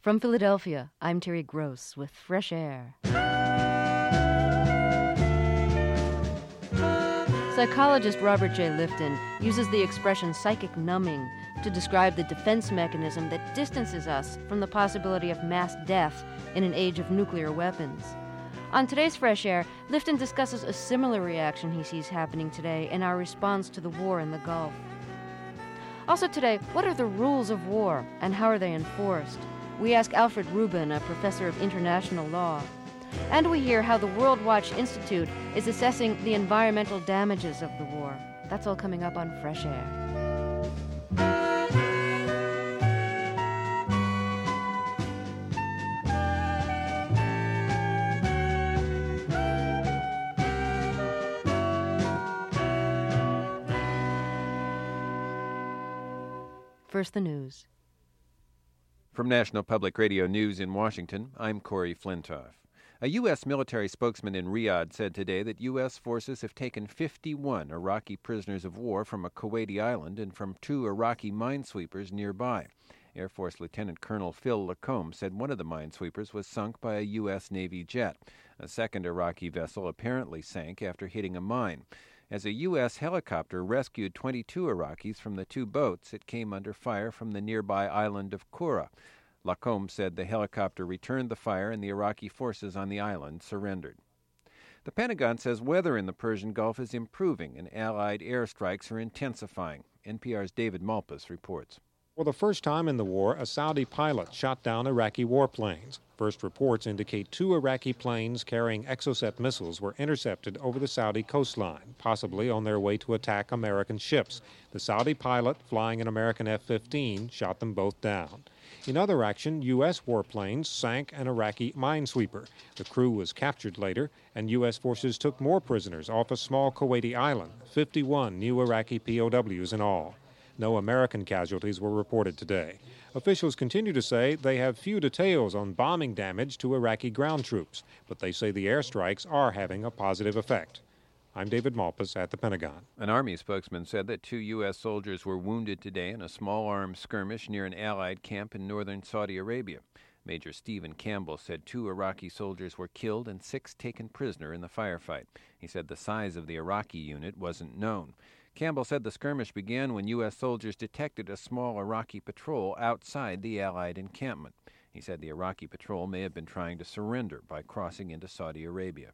From Philadelphia, I'm Terry Gross with Fresh Air. Psychologist Robert J. Lifton uses the expression psychic numbing to describe the defense mechanism that distances us from the possibility of mass death in an age of nuclear weapons. On today's Fresh Air, Lifton discusses a similar reaction he sees happening today in our response to the war in the Gulf. Also today, what are the rules of war and how are they enforced? We ask Alfred Rubin, a professor of international law. And we hear how the World Watch Institute is assessing the environmental damages of the war. That's all coming up on Fresh Air. First, the news. From National Public Radio News in Washington, I'm Corey Flintoff. A U.S. military spokesman in Riyadh said today that U.S. forces have taken 51 Iraqi prisoners of war from a Kuwaiti island and from 2 Iraqi minesweepers nearby. Air Force Lieutenant Colonel Phil Lacombe said one of the minesweepers was sunk by a U.S. Navy jet. A second Iraqi vessel apparently sank after hitting a mine. As a U.S. helicopter rescued 22 Iraqis from the 2 boats, it came under fire from the nearby island of Qura. Lacombe said the helicopter returned the fire and the Iraqi forces on the island surrendered. The Pentagon says weather in the Persian Gulf is improving and Allied airstrikes are intensifying. NPR's David Malpass reports. For the first time in the war, a Saudi pilot shot down Iraqi warplanes. First reports indicate 2 Iraqi planes carrying Exocet missiles were intercepted over the Saudi coastline, possibly on their way to attack American ships. The Saudi pilot, flying an American F-15, shot them both down. In other action, U.S. warplanes sank an Iraqi minesweeper. The crew was captured later, and U.S. forces took more prisoners off a small Kuwaiti island, 51 new Iraqi POWs in all. No American casualties were reported today. Officials continue to say they have few details on bombing damage to Iraqi ground troops, but they say the airstrikes are having a positive effect. I'm David Malpass at the Pentagon. An Army spokesman said that 2 U.S. soldiers were wounded today in a small arms skirmish near an Allied camp in northern Saudi Arabia. Major Stephen Campbell said 2 Iraqi soldiers were killed and 6 taken prisoner in the firefight. He said the size of the Iraqi unit wasn't known. Campbell said the skirmish began when U.S. soldiers detected a small Iraqi patrol outside the Allied encampment. He said the Iraqi patrol may have been trying to surrender by crossing into Saudi Arabia.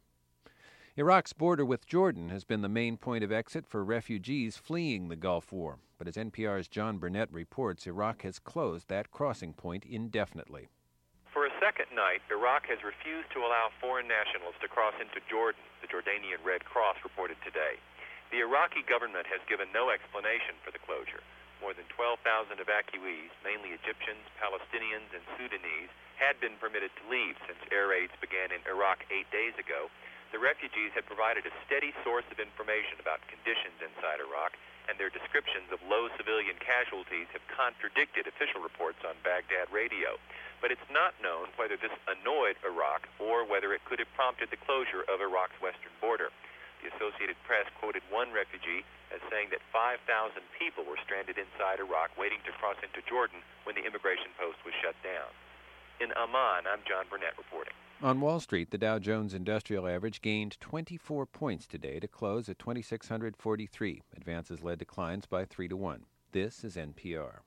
Iraq's border with Jordan has been the main point of exit for refugees fleeing the Gulf War. But as NPR's John Burnett reports, Iraq has closed that crossing point indefinitely. For a second night, Iraq has refused to allow foreign nationals to cross into Jordan, the Jordanian Red Cross reported today. The Iraqi government has given no explanation for the closure. More than 12,000 evacuees, mainly Egyptians, Palestinians, and Sudanese, had been permitted to leave since air raids began in Iraq 8 days ago. The refugees had provided a steady source of information about conditions inside Iraq, and their descriptions of low civilian casualties have contradicted official reports on Baghdad radio. But it's not known whether this annoyed Iraq or whether it could have prompted the closure of Iraq's western border. The Associated Press quoted one refugee as saying that 5,000 people were stranded inside Iraq waiting to cross into Jordan when the immigration post was shut down. In Amman, I'm John Burnett reporting. On Wall Street, the Dow Jones Industrial Average gained 24 points today to close at 2,643. Advances led declines by 3-1. This is NPR.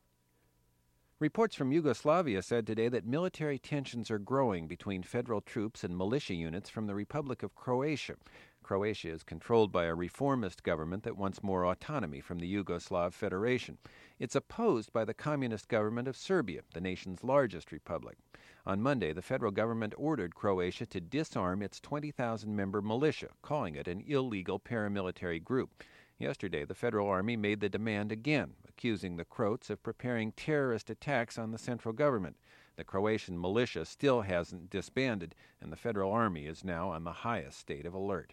Reports from Yugoslavia said today that military tensions are growing between federal troops and militia units from the Republic of Croatia. Croatia is controlled by a reformist government that wants more autonomy from the Yugoslav Federation. It's opposed by the communist government of Serbia, the nation's largest republic. On Monday, the federal government ordered Croatia to disarm its 20,000-member militia, calling it an illegal paramilitary group. Yesterday, the Federal Army made the demand again, accusing the Croats of preparing terrorist attacks on the central government. The Croatian militia still hasn't disbanded, and the Federal Army is now on the highest state of alert.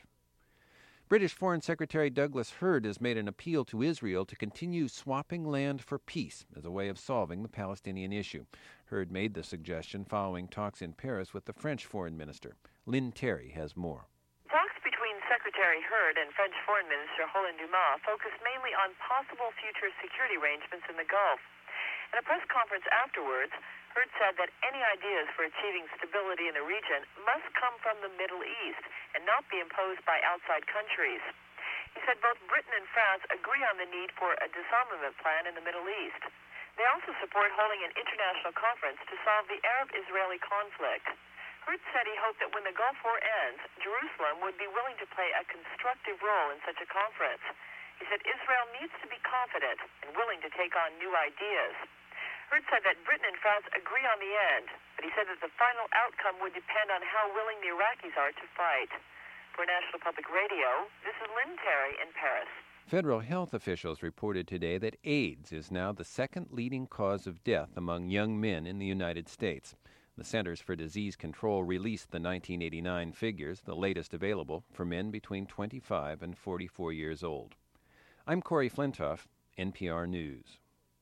British Foreign Secretary Douglas Hurd has made an appeal to Israel to continue swapping land for peace as a way of solving the Palestinian issue. Hurd made the suggestion following talks in Paris with the French foreign minister. Lynn Terry has more. Talks between Secretary Hurd and French Foreign Minister Roland Dumas focused mainly on possible future security arrangements in the Gulf. At a press conference afterwards, Hurd said that any ideas for achieving stability in the region must come from the Middle East and not be imposed by outside countries. He said both Britain and France agree on the need for a disarmament plan in the Middle East. They also support holding an international conference to solve the Arab-Israeli conflict. Hurd said he hoped that when the Gulf War ends, Jerusalem would be willing to play a constructive role in such a conference. He said Israel needs to be confident and willing to take on new ideas. Hurd said that Britain and France agree on the end, but he said that the final outcome would depend on how willing the Iraqis are to fight. For National Public Radio, this is Lynn Terry in Paris. Federal health officials reported today that AIDS is now the second leading cause of death among young men in the United States. The Centers for Disease Control released the 1989 figures, the latest available, for men between 25 and 44 years old. I'm Corey Flintoff, NPR News.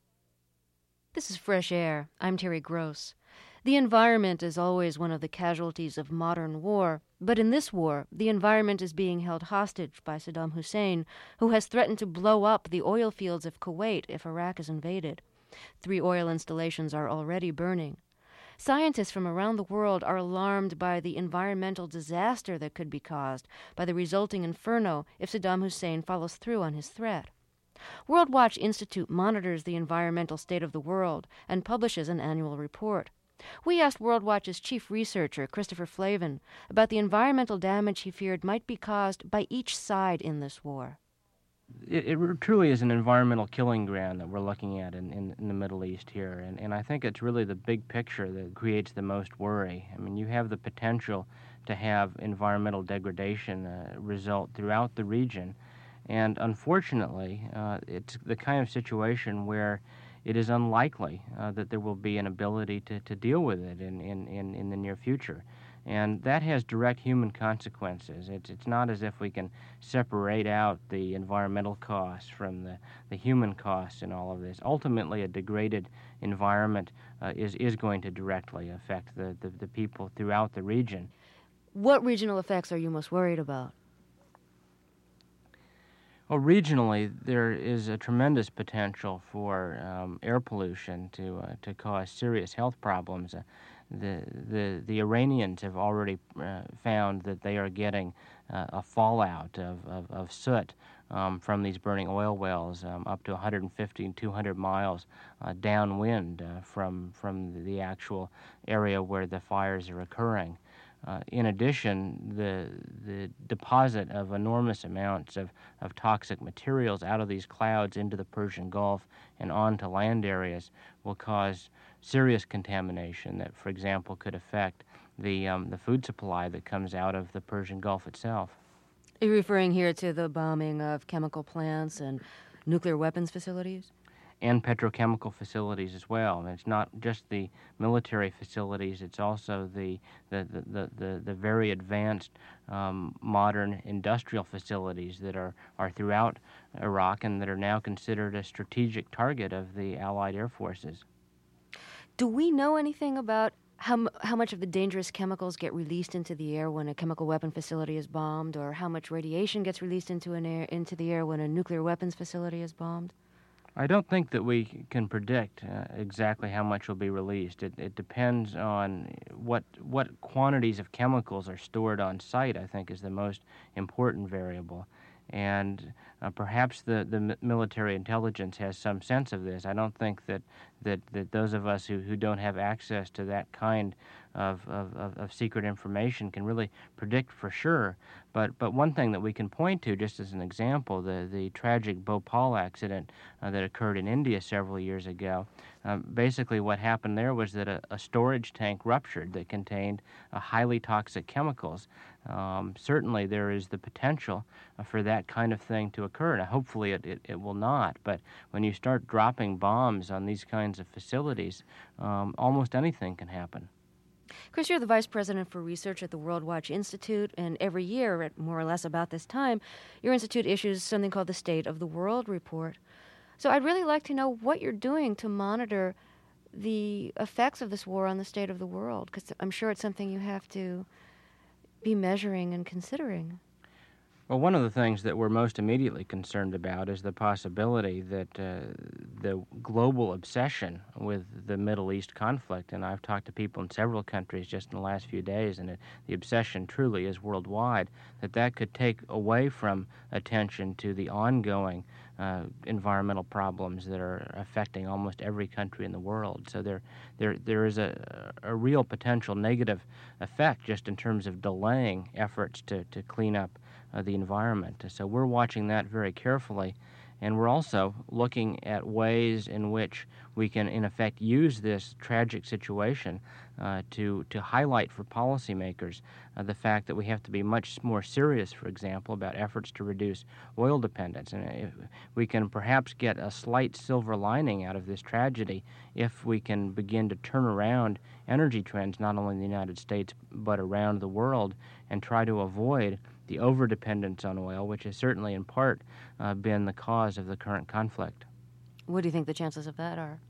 This is Fresh Air. I'm Terry Gross. The environment is always one of the casualties of modern war, but in this war, the environment is being held hostage by Saddam Hussein, who has threatened to blow up the oil fields of Kuwait if Iraq is invaded. 3 oil installations are already burning. Scientists from around the world are alarmed by the environmental disaster that could be caused by the resulting inferno if Saddam Hussein follows through on his threat. World Watch Institute monitors the environmental state of the world and publishes an annual report. We asked World Watch's chief researcher, Christopher Flavin, about the environmental damage he feared might be caused by each side in this war. It truly is an environmental killing ground that we're looking at in the Middle East here, and I think it's really the big picture that creates the most worry. I mean, you have the potential to have environmental degradation result throughout the region, and unfortunately, it's the kind of situation where it is unlikely that there will be an ability to deal with it in the near future. And that has direct human consequences. It's not as if we can separate out the environmental costs from the human costs in all of this. Ultimately, a degraded environment is going to directly affect the people throughout the region. What regional effects are you most worried about? Well, regionally, there is a tremendous potential for air pollution to cause serious health problems. The Iranians have already found that they are getting a fallout of soot from these burning oil wells up to 150 and 200 miles downwind from the actual area where the fires are occurring. In addition, the deposit of enormous amounts of toxic materials out of these clouds into the Persian Gulf and onto land areas will cause serious contamination that, for example, could affect the food supply that comes out of the Persian Gulf itself. Are you referring here to the bombing of chemical plants and nuclear weapons facilities? And petrochemical facilities as well. And it's not just the military facilities; it's also the very advanced modern industrial facilities that are throughout Iraq and that are now considered a strategic target of the Allied air forces. Do we know anything about how much of the dangerous chemicals get released into the air when a chemical weapon facility is bombed, or how much radiation gets released into the air when a nuclear weapons facility is bombed? I don't think that we can predict exactly how much will be released. It depends on what quantities of chemicals are stored on site, I think, is the most important variable. And perhaps the military intelligence has some sense of this. I don't think that those of us who don't have access to that kind of secret information can really predict for sure. But one thing that we can point to, just as an example, the tragic Bhopal accident that occurred in India several years ago, basically what happened there was that a storage tank ruptured that contained highly toxic chemicals. Certainly there is the potential for that kind of thing to occur. Now, hopefully it will not, but when you start dropping bombs on these kinds of facilities, almost anything can happen. Chris, you're the Vice President for Research at the World Watch Institute, and every year, at more or less about this time, your institute issues something called the State of the World Report. So I'd really like to know what you're doing to monitor the effects of this war on the state of the world, because I'm sure it's something you have to be measuring and considering. Well, one of the things that we're most immediately concerned about is the possibility that the global obsession with the Middle East conflict, and I've talked to people in several countries just in the last few days, and the obsession truly is worldwide, that could take away from attention to the ongoing environmental problems that are affecting almost every country in the world. So there is a real potential negative effect just in terms of delaying efforts to clean up the environment. So we're watching that very carefully, and we're also looking at ways in which we can, in effect, use this tragic situation to highlight for policymakers the fact that we have to be much more serious, for example, about efforts to reduce oil dependence. And if we can perhaps get a slight silver lining out of this tragedy if we can begin to turn around energy trends, not only in the United States, but around the world, and try to avoid the overdependence on oil, which has certainly in part been the cause of the current conflict. What do you think the chances of that are?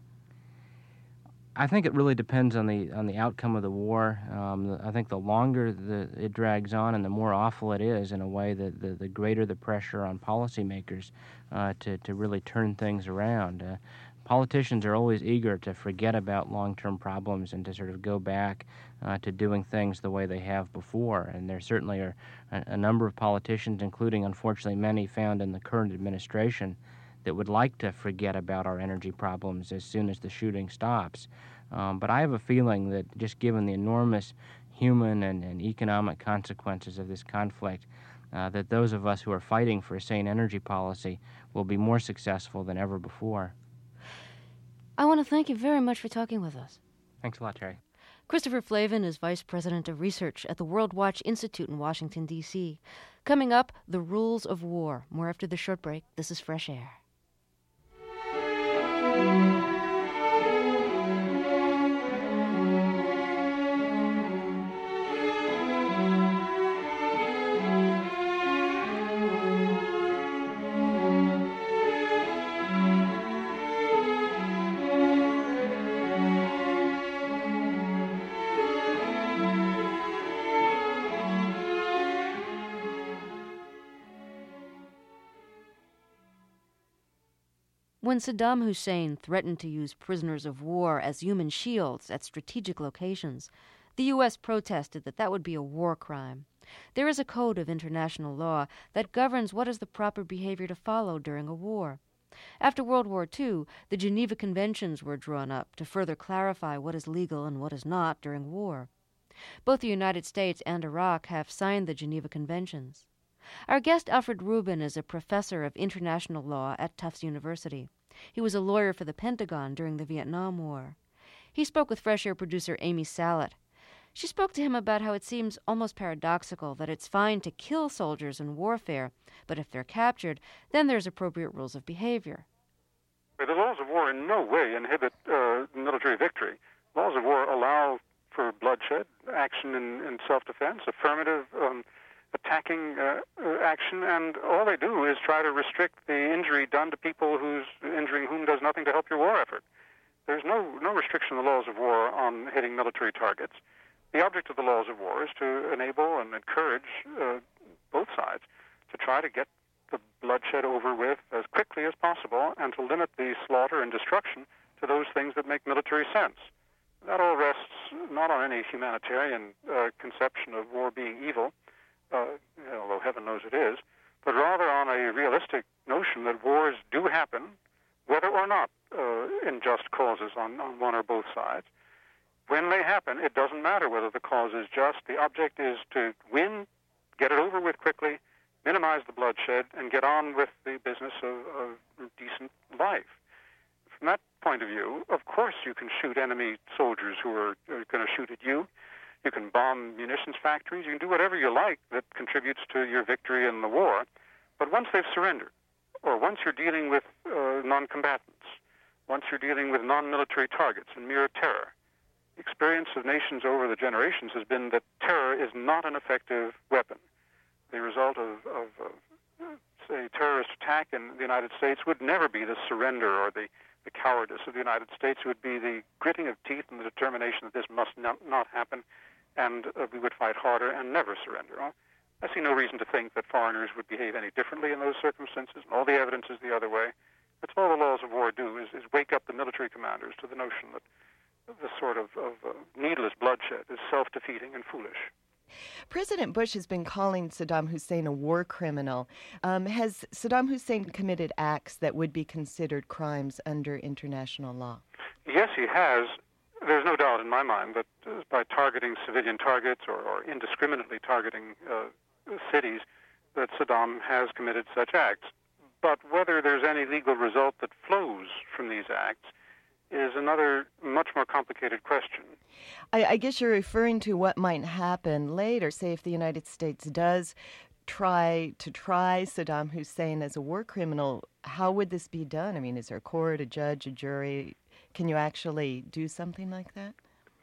I think it really depends on the outcome of the war. I think the longer it drags on and the more awful it is, in a way, the greater the pressure on policymakers to really turn things around. Politicians are always eager to forget about long-term problems and to sort of go back to doing things the way they have before. And there certainly are a number of politicians, including, unfortunately, many found in the current administration, that would like to forget about our energy problems as soon as the shooting stops. But I have a feeling that just given the enormous human and economic consequences of this conflict, that those of us who are fighting for a sane energy policy will be more successful than ever before. I want to thank you very much for talking with us. Thanks a lot, Terry. Christopher Flavin is Vice President of Research at the World Watch Institute in Washington, D.C. Coming up, The Rules of War. More after the short break. This is Fresh Air. When Saddam Hussein threatened to use prisoners of war as human shields at strategic locations, the U.S. protested that would be a war crime. There is a code of international law that governs what is the proper behavior to follow during a war. After World War II, the Geneva Conventions were drawn up to further clarify what is legal and what is not during war. Both the United States and Iraq have signed the Geneva Conventions. Our guest, Alfred Rubin, is a professor of international law at Tufts University. He was a lawyer for the Pentagon during the Vietnam War. He spoke with Fresh Air producer Amy Salet. She spoke to him about how it seems almost paradoxical that it's fine to kill soldiers in warfare, but if they're captured, then there's appropriate rules of behavior. The laws of war in no way inhibit military victory. Laws of war allow for bloodshed, action in self-defense, affirmative attacking action, and all they do is try to restrict the injury done to people whose injuring whom does nothing to help your war effort. There's no restriction in the laws of war on hitting military targets. The object of the laws of war is to enable and encourage both sides to try to get the bloodshed over with as quickly as possible and to limit the slaughter and destruction to those things that make military sense. That all rests not on any humanitarian conception of war being evil, although heaven knows it is, but rather on a realistic notion that wars do happen, whether or not in just causes on one or both sides. When they happen, it doesn't matter whether the cause is just. The object is to win, get it over with quickly, minimize the bloodshed, and get on with the business of decent life. From that point of view, of course you can shoot enemy soldiers who are going to shoot at you. You can bomb munitions factories. You can do whatever you like that contributes to your victory in the war. But once they've surrendered, or once you're dealing with non-combatants, once you're dealing with non-military targets and mere terror, the experience of nations over the generations has been that terror is not an effective weapon. The result of say, terrorist attack in the United States would never be the surrender or the cowardice of the United States. It would be the gritting of teeth and the determination that this must not happen, and we would fight harder and never surrender. I see no reason to think that foreigners would behave any differently in those circumstances, and all the evidence is the other way. That's all the laws of war do, is wake up the military commanders to the notion that this sort of needless bloodshed is self-defeating and foolish. President Bush has been calling Saddam Hussein a war criminal. Has Saddam Hussein committed acts that would be considered crimes under international law? Yes, he has. There's no doubt in my mind that by targeting civilian targets or indiscriminately targeting cities, that Saddam has committed such acts. But whether there's any legal result that flows from these acts is another much more complicated question. I guess you're referring to what might happen later. Say if the United States does try Saddam Hussein as a war criminal, how would this be done? I mean, is there a court, a judge, a jury? Can you actually do something like that?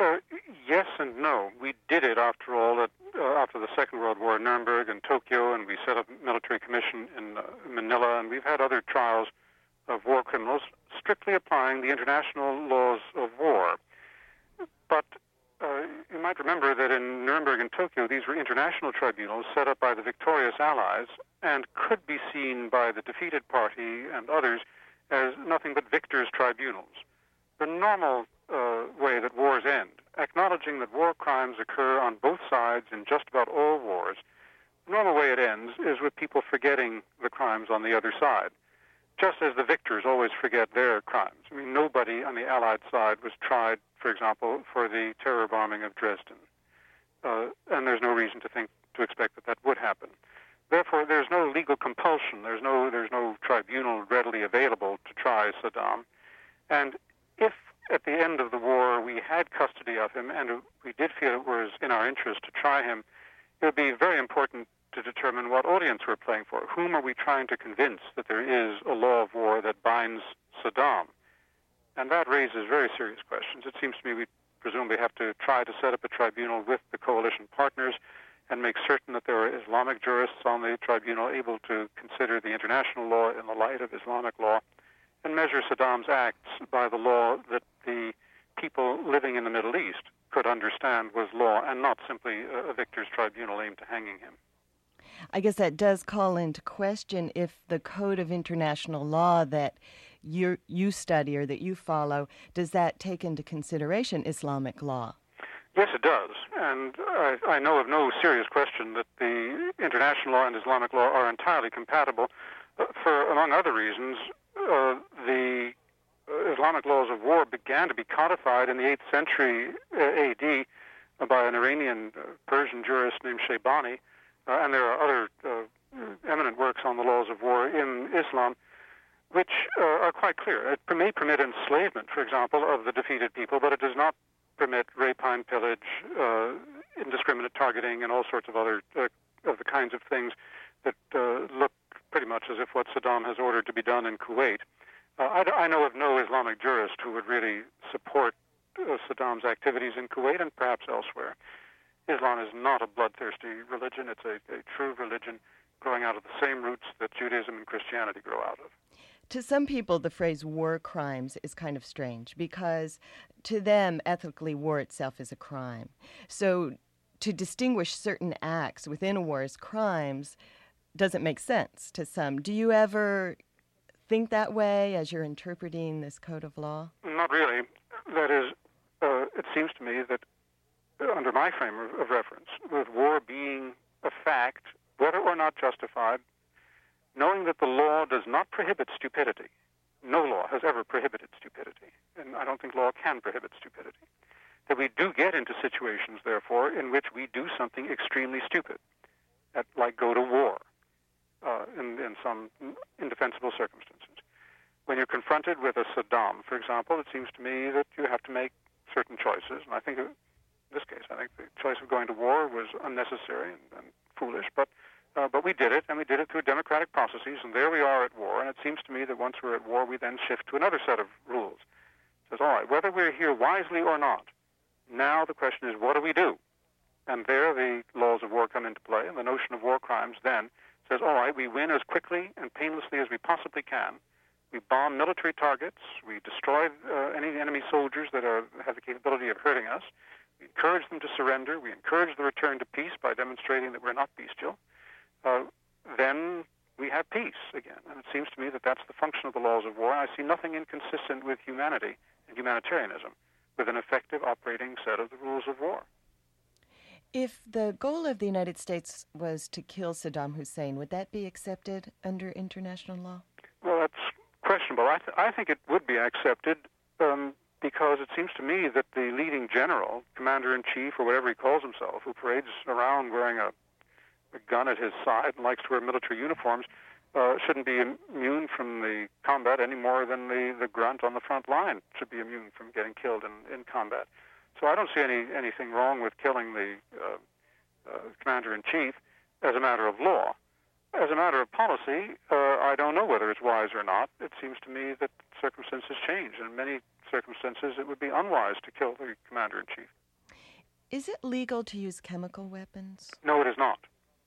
Yes and no. We did it, after all, after the Second World War in Nuremberg and Tokyo, and we set up a military commission in Manila, and we've had other trials of war criminals strictly applying the international laws of war. But you might remember that in Nuremberg and Tokyo, these were international tribunals set up by the victorious Allies and could be seen by the defeated party and others as nothing but victors' tribunals. The normal way that wars end, acknowledging that war crimes occur on both sides in just about all wars, the normal way it ends is with people forgetting the crimes on the other side, just as the victors always forget their crimes. I mean, nobody on the Allied side was tried, for example, for the terror bombing of Dresden. And there's no reason to expect that would happen. Therefore, there's no legal compulsion. There's no tribunal readily available to try Saddam. And if at the end of the war we had custody of him and we did feel it was in our interest to try him, it would be very important to determine what audience we're playing for. Whom are we trying to convince that there is a law of war that binds Saddam? And that raises very serious questions. It seems to me we presumably have to try to set up a tribunal with the coalition partners and make certain that there are Islamic jurists on the tribunal able to consider the international law in the light of Islamic law and measure Saddam's acts by the law that the people living in the Middle East could understand was law and not simply a victor's tribunal aimed at hanging him. I guess that does call into question if the code of international law that you study or that you follow, does that take into consideration Islamic law? Yes, it does. And I know of no serious question that the international law and Islamic law are entirely compatible for, among other reasons, the Islamic laws of war began to be codified in the 8th century A.D. by an Iranian Persian jurist named Shaybani, and there are other eminent works on the laws of war in Islam, which are quite clear. It may permit enslavement, for example, of the defeated people, but it does not permit rapine, pillage, indiscriminate targeting, and all sorts of other of the kinds of things that look pretty much as if what Saddam has ordered to be done in Kuwait. I know of no Islamic jurist who would really support Saddam's activities in Kuwait and perhaps elsewhere. Islam is not a bloodthirsty religion. It's a true religion growing out of the same roots that Judaism and Christianity grow out of. To some people, the phrase war crimes is kind of strange because to them, ethically, war itself is a crime. So to distinguish certain acts within a war as crimes doesn't make sense to some. Do you ever think that way as you're interpreting this code of law? Not really. That is, it seems to me that under my frame of reference, with war being a fact, whether or not justified, knowing that the law does not prohibit stupidity. No law has ever prohibited stupidity, and I don't think law can prohibit stupidity. That we do get into situations, therefore, in which we do something extremely stupid, like go to war in some indefensible circumstances. When you're confronted with a Saddam, for example, it seems to me that you have to make certain choices, and I think in this case, I think the choice of going to war was unnecessary and foolish, but we did it, and we did it through democratic processes, and there we are at war, and it seems to me that once we're at war, we then shift to another set of rules. It says, all right, whether we're here wisely or not, now the question is, what do we do? And there the laws of war come into play, and the notion of war crimes then says, all right, we win as quickly and painlessly as we possibly can. We bomb military targets. We destroy any enemy soldiers that have the capability of hurting us. we encourage them to surrender, we encourage the return to peace by demonstrating that we're not bestial, then we have peace again. And it seems to me that that's the function of the laws of war. I see nothing inconsistent with humanity and humanitarianism with an effective operating set of the rules of war. If the goal of the United States was to kill Saddam Hussein, would that be accepted under international law? Well, that's questionable. I think it would be accepted because it seems to me that the leading general, commander-in-chief, or whatever he calls himself, who parades around wearing a gun at his side and likes to wear military uniforms, shouldn't be immune from the combat any more than the grunt on the front line should be immune from getting killed in combat. So I don't see anything wrong with killing the commander-in-chief as a matter of law. As a matter of policy, I don't know whether it's wise or not. It seems to me that circumstances change. In many circumstances, it would be unwise to kill the commander-in-chief. Is it legal to use chemical weapons? No, it is not.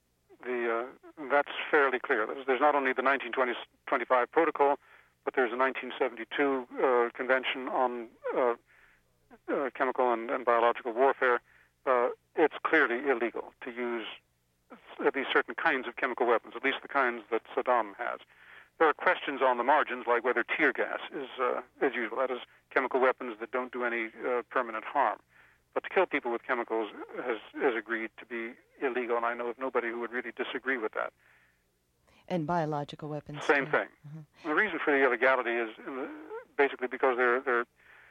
That's fairly clear. There's not only the 1925 protocol, but there's a 1972 convention on chemical and biological warfare. It's clearly illegal to use at least certain kinds of chemical weapons, at least the kinds that Saddam has. There are questions on the margins, like whether tear gas is useful. That is, chemical weapons that don't do any permanent harm. But to kill people with chemicals is agreed to be illegal, and I know of nobody who would really disagree with that. And biological weapons? Same thing. Mm-hmm. The reason for the illegality is basically because they're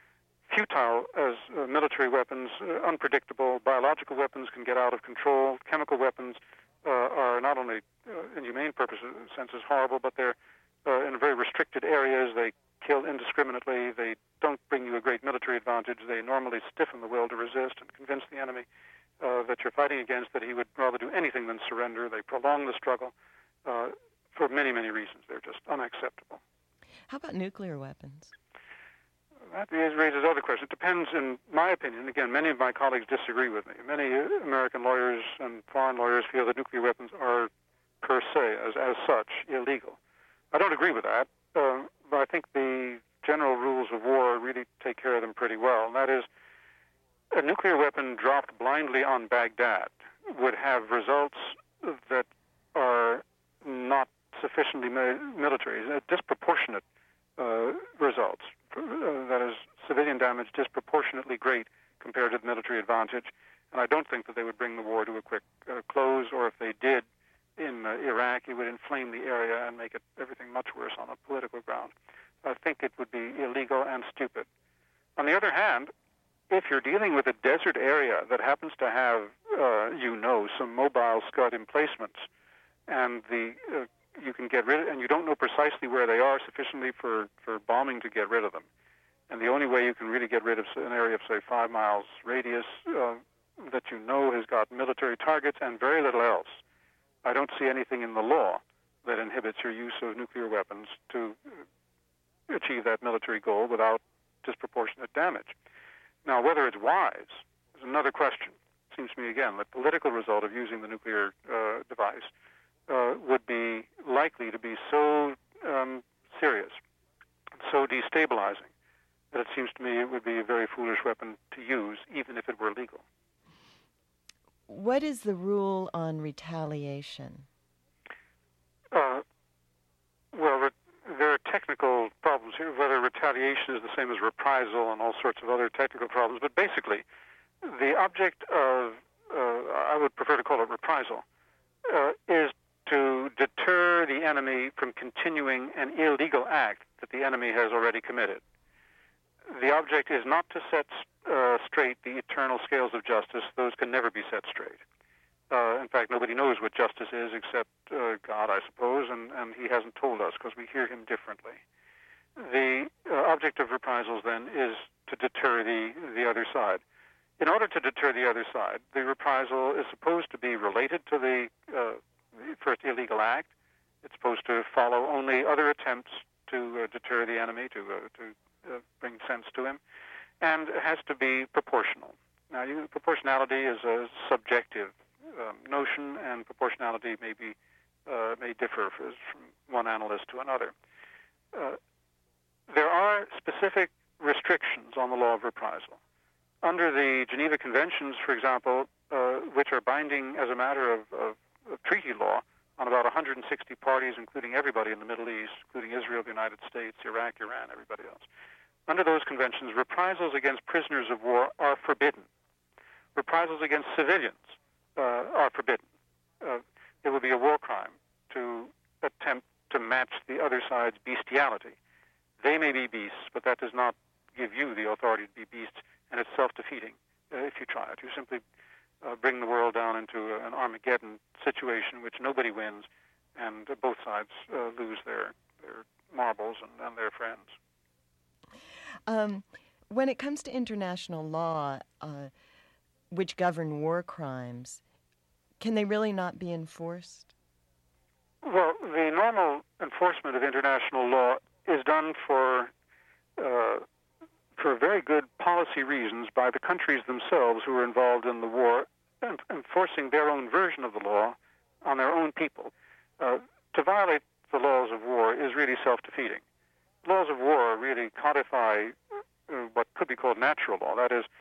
futile as military weapons, unpredictable. Biological weapons can get out of control. Chemical weapons are not only, in humane senses, horrible, but they're in very restricted areas. They kill indiscriminately. They don't bring you a great military advantage. They normally stiffen the will to resist and convince the enemy that you're fighting against, that he would rather do anything than surrender. They prolong the struggle for many, many reasons. They're just unacceptable. How about nuclear weapons? That raises other questions. It depends, in my opinion. Again, many of my colleagues disagree with me. Many American lawyers and foreign lawyers feel that nuclear weapons are, per se, as such, illegal. I don't agree with that, but I think the general rules of war really take care of them pretty well. And that is, a nuclear weapon dropped blindly on Baghdad would have results that are not sufficiently military, disproportionate results. That is, civilian damage disproportionately great compared to the military advantage. And I don't think that they would bring the war to a quick close, or if they did in Iraq, it would inflame the area and make everything much worse on a political ground. I think it would be illegal and stupid. On the other hand, if you're dealing with a desert area that happens to have, some mobile Scud emplacements, and you can get rid of, and you don't know precisely where they are sufficiently for bombing to get rid of them. And the only way you can really get rid of an area of, say, 5 miles radius that you know has got military targets and very little else, I don't see anything in the law that inhibits your use of nuclear weapons to achieve that military goal without disproportionate damage. Now, whether it's wise is another question. It seems to me, again, the political result of using the nuclear device would be likely to be so serious, so destabilizing, that it seems to me it would be a very foolish weapon to use, even if it were legal. What is the rule on retaliation? There are technical problems here, whether retaliation is the same as reprisal and all sorts of other technical problems. But basically, the object of, I would prefer to call it reprisal, is to deter the enemy from continuing an illegal act that the enemy has already committed. The object is not to set straight the eternal scales of justice. Those can never be set straight. In fact, nobody knows what justice is except God, I suppose, and he hasn't told us because we hear him differently. The object of reprisals, then, is to deter the other side. In order to deter the other side, the reprisal is supposed to be related to the first illegal act. It's supposed to follow only other attempts to deter the enemy, to bring sense to him, and it has to be proportional. Now, proportionality is a subjective notion, and proportionality may differ from one analyst to another. There are specific restrictions on the law of reprisal. Under the Geneva Conventions, for example, which are binding as a matter of treaty law on about 160 parties, including everybody in the Middle East, including Israel, the United States, Iraq, Iran, everybody else. Under those conventions, reprisals against prisoners of war are forbidden. Reprisals against civilians are forbidden. It would be a war crime to attempt to match the other side's bestiality. They may be beasts, but that does not give you the authority to be beasts, and it's self-defeating if you try it. You simply bring the world down into an Armageddon situation in which nobody wins, and both sides lose their marbles and their friends. When it comes to international law, which govern war crimes, can they really not be enforced? Well, the normal enforcement of international law is done for very good policy reasons by the countries themselves who are involved in the war, and enforcing their own version of the law on their own people. To violate the laws of war is really self-defeating. Laws of war really codify what could be called natural law. That is,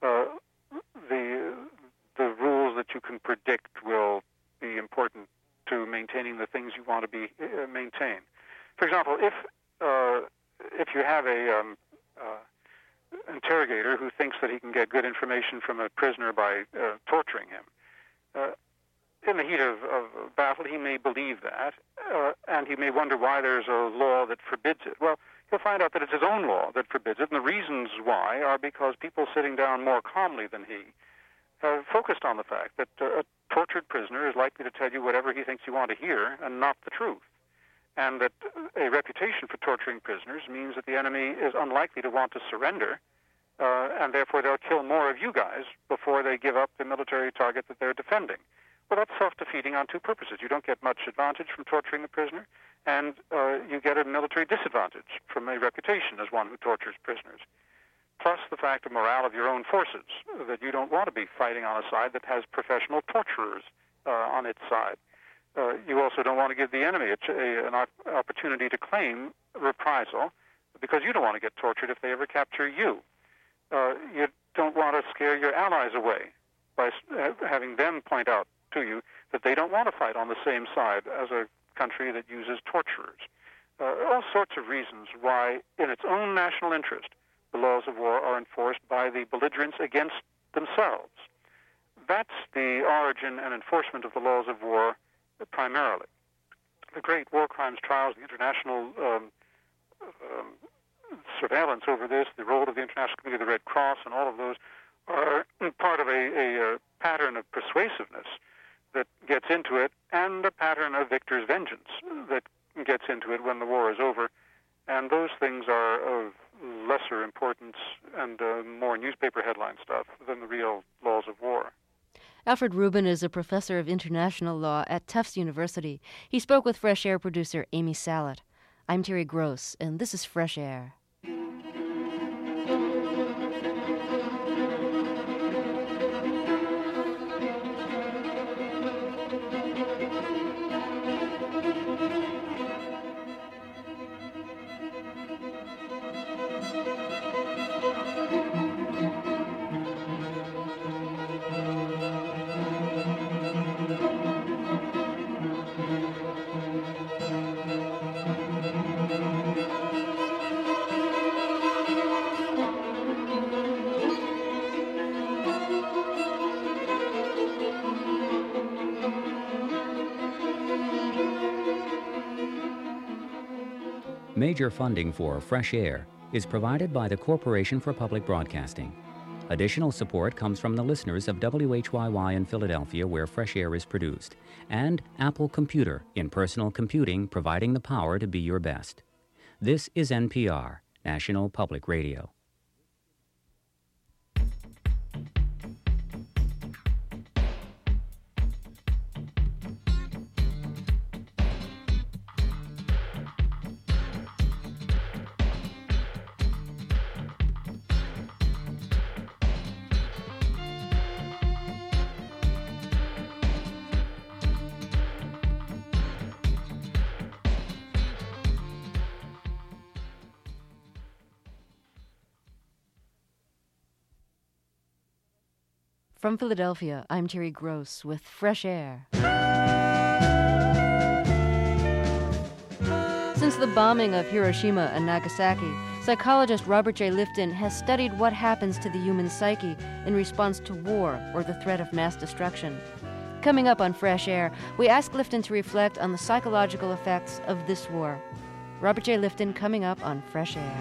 the rules that you can predict will be important to maintaining the things you want to be maintain. For example, if you have a interrogator who thinks that he can get good information from a prisoner by torturing him, in the heat of battle, he may believe that, and he may wonder why there's a law that forbids it. Well, he'll find out that it's his own law that forbids it, and the reasons why are because people sitting down more calmly than he have focused on the fact that a tortured prisoner is likely to tell you whatever he thinks you want to hear and not the truth, and that a reputation for torturing prisoners means that the enemy is unlikely to want to surrender, and therefore they'll kill more of you guys before they give up the military target that they're defending. Well, that's self-defeating on two purposes. You don't get much advantage from torturing the prisoner, and you get a military disadvantage from a reputation as one who tortures prisoners. Plus the fact of morale of your own forces, that you don't want to be fighting on a side that has professional torturers on its side. You also don't want to give the enemy an opportunity to claim reprisal, because you don't want to get tortured if they ever capture you. You don't want to scare your allies away by having them point out to you that they don't want to fight on the same side as a country that uses torturers. All sorts of reasons why, in its own national interest, the laws of war are enforced by the belligerents against themselves. That's the origin and enforcement of the laws of war primarily. The great war crimes trials, the international surveillance over this, the role of the International Committee of the Red Cross, and all of those are part of a pattern of persuasiveness that gets into it, and a pattern of victor's vengeance that gets into it when the war is over. And those things are of lesser importance and more newspaper headline stuff than the real laws of war. Alfred Rubin is a professor of international law at Tufts University. He spoke with Fresh Air producer Amy Salet. I'm Terry Gross, and this is Fresh Air. Major funding for Fresh Air is provided by the Corporation for Public Broadcasting. Additional support comes from the listeners of WHYY in Philadelphia, where Fresh Air is produced, and Apple Computer in personal computing, providing the power to be your best. This is NPR, National Public Radio. From Philadelphia, I'm Terry Gross with Fresh Air. Since the bombing of Hiroshima and Nagasaki, psychologist Robert J. Lifton has studied what happens to the human psyche in response to war or the threat of mass destruction. Coming up on Fresh Air, we ask Lifton to reflect on the psychological effects of this war. Robert J. Lifton coming up on Fresh Air.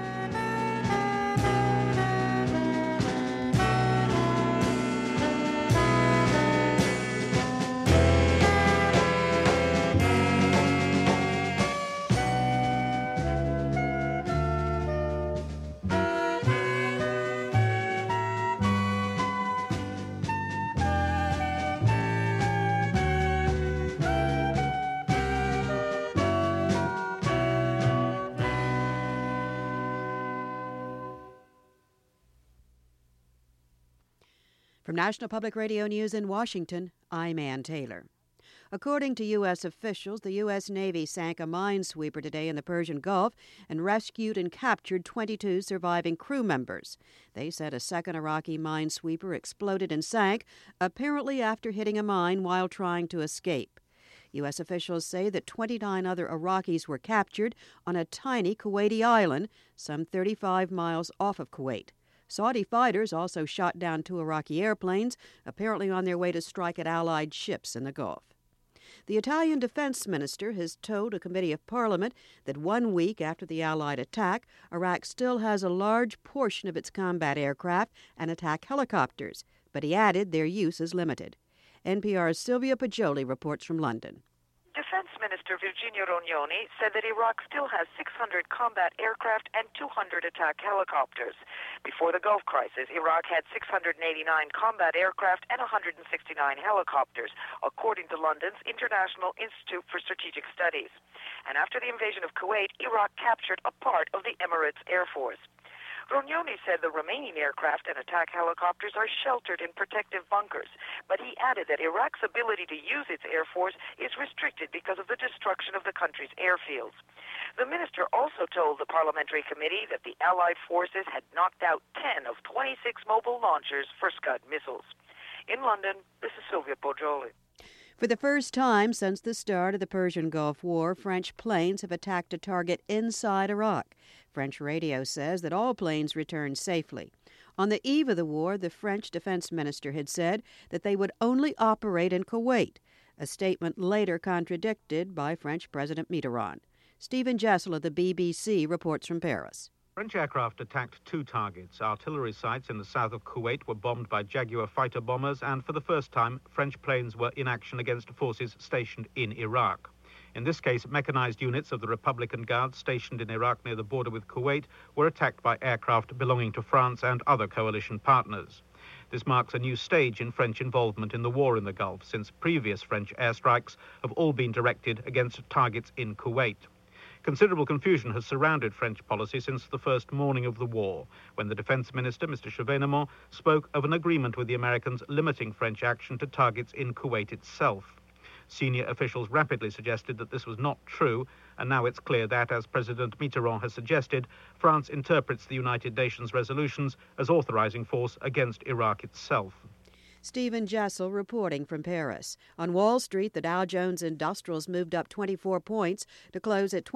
From National Public Radio News in Washington, I'm Ann Taylor. According to U.S. officials, the U.S. Navy sank a minesweeper today in the Persian Gulf and rescued and captured 22 surviving crew members. They said a second Iraqi minesweeper exploded and sank, apparently after hitting a mine while trying to escape. U.S. officials say that 29 other Iraqis were captured on a tiny Kuwaiti island, some 35 miles off of Kuwait. Saudi fighters also shot down 2 Iraqi airplanes, apparently on their way to strike at Allied ships in the Gulf. The Italian defense minister has told a committee of parliament that 1 week after the Allied attack, Iraq still has a large portion of its combat aircraft and attack helicopters, but he added their use is limited. NPR's Sylvia Poggioli reports from London. Defense Minister Virginia Rognoni said that Iraq still has 600 combat aircraft and 200 attack helicopters. Before the Gulf crisis, Iraq had 689 combat aircraft and 169 helicopters, according to London's International Institute for Strategic Studies. And after the invasion of Kuwait, Iraq captured a part of the Emirates Air Force. Rognoni said the remaining aircraft and attack helicopters are sheltered in protective bunkers, but he added that Iraq's ability to use its air force is restricted because of the destruction of the country's airfields. The minister also told the parliamentary committee that the Allied forces had knocked out 10 of 26 mobile launchers for Scud missiles. In London, this is Sylvia Poggioli. For the first time since the start of the Persian Gulf War, French planes have attacked a target inside Iraq. French radio says that all planes returned safely. On the eve of the war, the French defense minister had said that they would only operate in Kuwait, a statement later contradicted by French President Mitterrand. Stephen Jessel of the BBC reports from Paris. French aircraft attacked 2 targets. Artillery sites in the south of Kuwait were bombed by Jaguar fighter bombers, and for the first time, French planes were in action against forces stationed in Iraq. In this case, mechanized units of the Republican Guard stationed in Iraq near the border with Kuwait were attacked by aircraft belonging to France and other coalition partners. This marks a new stage in French involvement in the war in the Gulf, since previous French airstrikes have all been directed against targets in Kuwait. Considerable confusion has surrounded French policy since the first morning of the war, when the defense minister, Mr. Chevènement, spoke of an agreement with the Americans limiting French action to targets in Kuwait itself. Senior officials rapidly suggested that this was not true, and now it's clear that, as President Mitterrand has suggested, France interprets the United Nations resolutions as authorizing force against Iraq itself. Stephen Jessel reporting from Paris. On Wall Street, the Dow Jones Industrials moved up 24 points to close at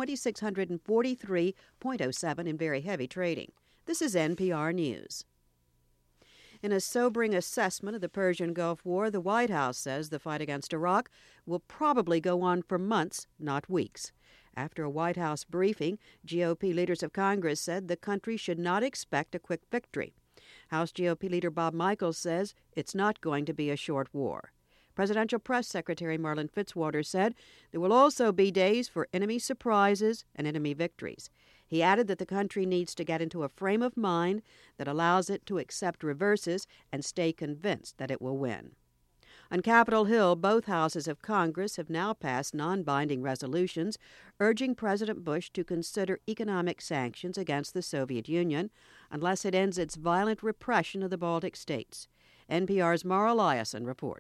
2,643.07 in very heavy trading. This is NPR News. In a sobering assessment of the Persian Gulf War, the White House says the fight against Iraq will probably go on for months, not weeks. After a White House briefing, GOP leaders of Congress said the country should not expect a quick victory. House GOP leader Bob Michaels says it's not going to be a short war. Presidential Press Secretary Marlin Fitzwater said there will also be days for enemy surprises and enemy victories. He added that the country needs to get into a frame of mind that allows it to accept reverses and stay convinced that it will win. On Capitol Hill, both houses of Congress have now passed non-binding resolutions urging President Bush to consider economic sanctions against the Soviet Union unless it ends its violent repression of the Baltic states. NPR's Mara Eliason reports.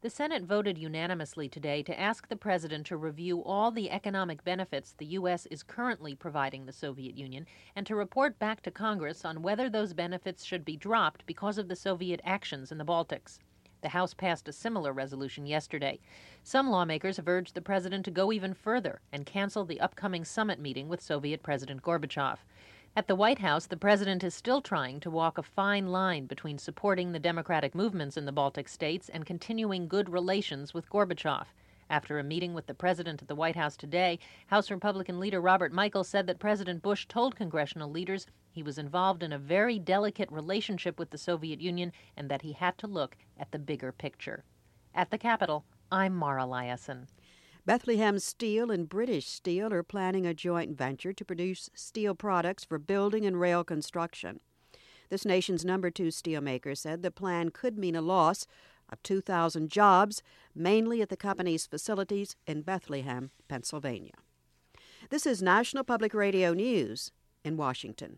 The Senate voted unanimously today to ask the president to review all the economic benefits the U.S. is currently providing the Soviet Union and to report back to Congress on whether those benefits should be dropped because of the Soviet actions in the Baltics. The House passed a similar resolution yesterday. Some lawmakers have urged the president to go even further and cancel the upcoming summit meeting with Soviet President Gorbachev. At the White House, the president is still trying to walk a fine line between supporting the democratic movements in the Baltic states and continuing good relations with Gorbachev. After a meeting with the president at the White House today, House Republican leader Robert Michael said that President Bush told congressional leaders he was involved in a very delicate relationship with the Soviet Union and that he had to look at the bigger picture. At the Capitol, I'm Mara Liasson. Bethlehem Steel and British Steel are planning a joint venture to produce steel products for building and rail construction. This nation's number 2 steelmaker said the plan could mean a loss of 2,000 jobs, mainly at the company's facilities in Bethlehem, Pennsylvania. This is National Public Radio News in Washington.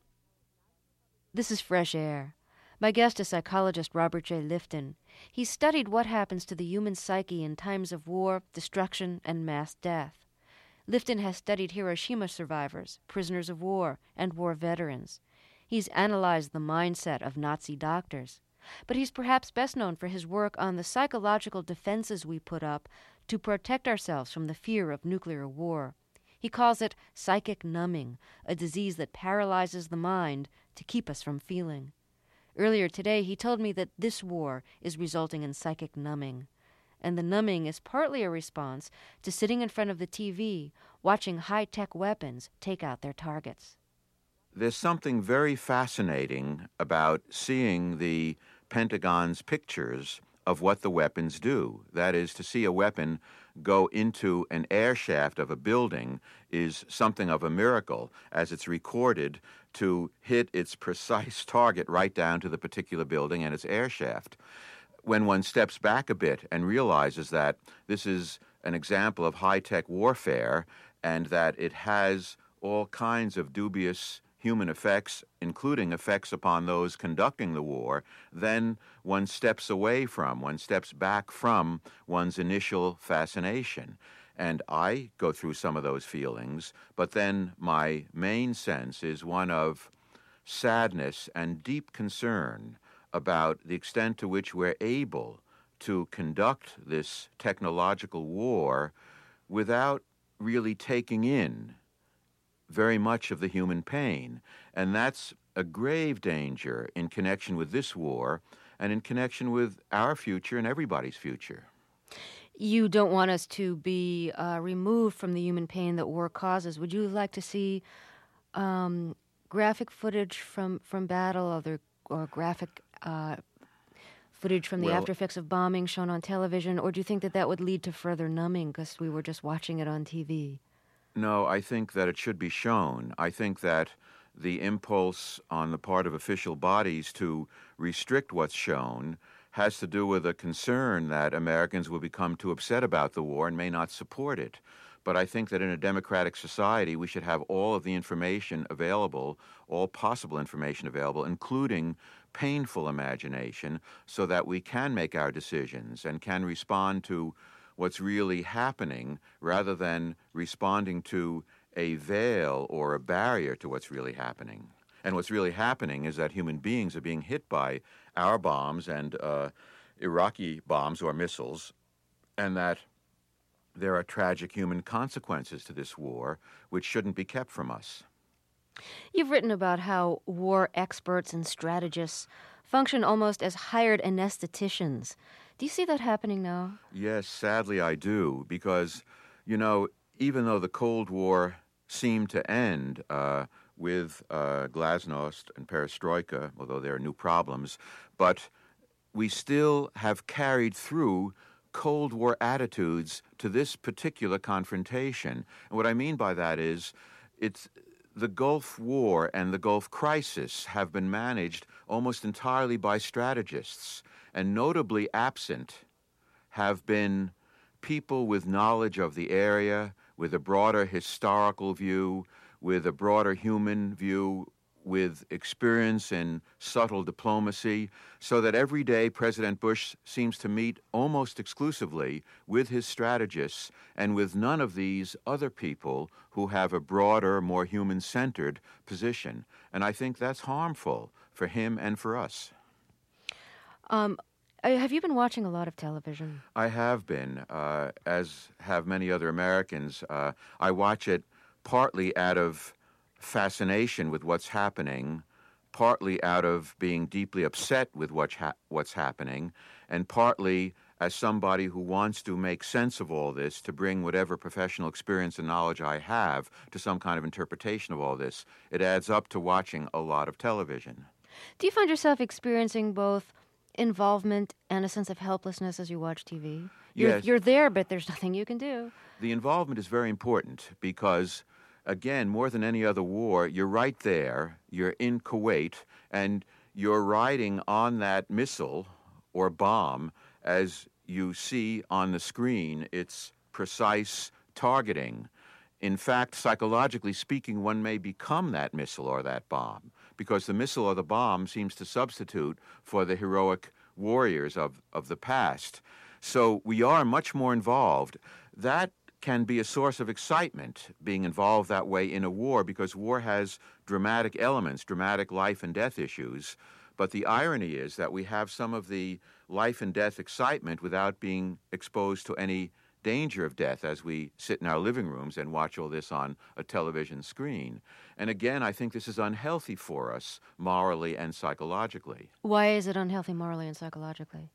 This is Fresh Air. My guest is psychologist Robert J. Lifton. He's studied what happens to the human psyche in times of war, destruction, and mass death. Lifton has studied Hiroshima survivors, prisoners of war, and war veterans. He's analyzed the mindset of Nazi doctors. But he's perhaps best known for his work on the psychological defenses we put up to protect ourselves from the fear of nuclear war. He calls it psychic numbing, a disease that paralyzes the mind to keep us from feeling. Earlier today, he told me that this war is resulting in psychic numbing. And the numbing is partly a response to sitting in front of the TV, watching high-tech weapons take out their targets. There's something very fascinating about seeing the Pentagon's pictures of what the weapons do. That is, to see a weapon go into an air shaft of a building is something of a miracle, as it's recorded to hit its precise target right down to the particular building and its air shaft. When one steps back a bit and realizes that this is an example of high-tech warfare and that it has all kinds of dubious human effects, including effects upon those conducting the war, then one steps back from one's initial fascination. And I go through some of those feelings, but then my main sense is one of sadness and deep concern about the extent to which we're able to conduct this technological war without really taking in very much of the human pain. And that's a grave danger in connection with this war and in connection with our future and everybody's future. You don't want us to be removed from the human pain that war causes. Would you like to see graphic footage from battle or graphic footage from the after effects of bombing shown on television, or do you think that would lead to further numbing because we were just watching it on TV? No, I think that it should be shown. I think that the impulse on the part of official bodies to restrict what's shown has to do with a concern that Americans will become too upset about the war and may not support it. But I think that in a democratic society, we should have all of the information available, all possible information available, including painful imagination, so that we can make our decisions and can respond to what's really happening rather than responding to a veil or a barrier to what's really happening. And what's really happening is that human beings are being hit by our bombs and Iraqi bombs or missiles, and that there are tragic human consequences to this war which shouldn't be kept from us. You've written about how war experts and strategists function almost as hired anestheticians. Do you see that happening now? Yes, sadly I do, because, even though the Cold War seemed to end with glasnost and perestroika, although there are new problems, but we still have carried through Cold War attitudes to this particular confrontation. And what I mean by that is the Gulf War and the Gulf crisis have been managed almost entirely by strategists, and notably absent have been people with knowledge of the area, with a broader historical view, with a broader human view, with experience in subtle diplomacy, so that every day President Bush seems to meet almost exclusively with his strategists and with none of these other people who have a broader, more human-centered position. And I think that's harmful for him and for us. Have you been watching a lot of television? I have been, as have many other Americans. I watch it partly out of fascination with what's happening, partly out of being deeply upset with what's happening, and partly as somebody who wants to make sense of all this, to bring whatever professional experience and knowledge I have to some kind of interpretation of all this. It adds up to watching a lot of television. Do you find yourself experiencing both involvement and a sense of helplessness as you watch TV? Yes. You're there, but there's nothing you can do. The involvement is very important because, again, more than any other war, you're right there, you're in Kuwait, and you're riding on that missile or bomb as you see on the screen its precise targeting. In fact, psychologically speaking, one may become that missile or that bomb, because the missile or the bomb seems to substitute for the heroic warriors of the past. So we are much more involved. That can be a source of excitement, being involved that way in a war, because war has dramatic elements, dramatic life and death issues. But the irony is that we have some of the life and death excitement without being exposed to any danger of death as we sit in our living rooms and watch all this on a television screen. And again, I think this is unhealthy for us morally and psychologically. Why is it unhealthy morally and psychologically?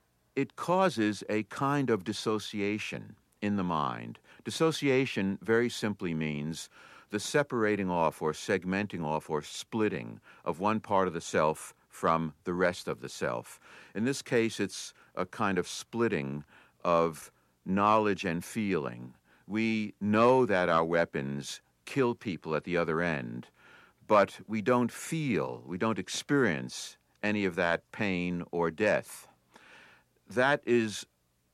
It causes a kind of dissociation in the mind. Dissociation very simply means the separating off or segmenting off or splitting of one part of the self from the rest of the self. In this case, it's a kind of splitting of knowledge and feeling. We know that our weapons kill people at the other end, but we don't feel, we don't experience any of that pain or death. That is